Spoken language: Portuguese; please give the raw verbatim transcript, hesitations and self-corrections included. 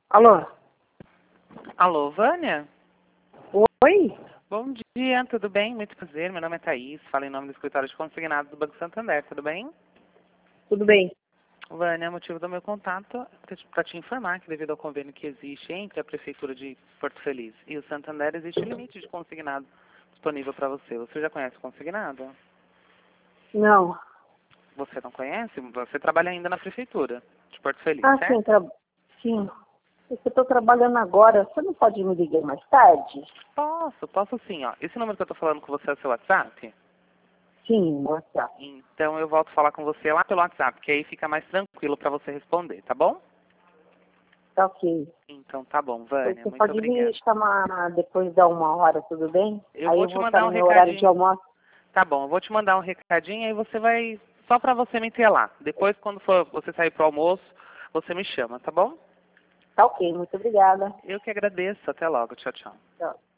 Alô? Alô, Vânia? Oi? Bom dia, tudo bem? Muito prazer, meu nome é Thaís, falo em nome do escritório de consignados do Banco Santander, tudo bem? Tudo bem? Vânia, o motivo do meu contato é para te informar que devido ao convênio que existe entre a Prefeitura de Porto Feliz e o Santander, existe um limite de consignado disponível para você. Você já conhece o consignado? Não. Você não conhece? Você trabalha ainda na Prefeitura de Porto Feliz, Ah, certo? sim, tra... sim. Eu estou trabalhando agora. Você não pode me ligar mais tarde? Posso, posso sim, ó. Esse número que eu estou falando com você é o seu WhatsApp? Sim, no WhatsApp. Então eu volto a falar com você lá pelo WhatsApp, que aí fica mais tranquilo para você responder, tá bom? Tá ok. Então tá bom, Vânia, Você muito pode me obrigada. chamar depois da uma hora, tudo bem? Eu Aí vou eu te vou estar mandar no um meu horário de recadinho. almoço. Tá bom, eu vou te mandar um recadinho, aí você vai, só para você me ter lá. Depois, quando for você sair pro almoço, você me chama, tá bom? Tá ok, muito obrigada. Eu que agradeço, até logo, tchau, tchau. Tchau.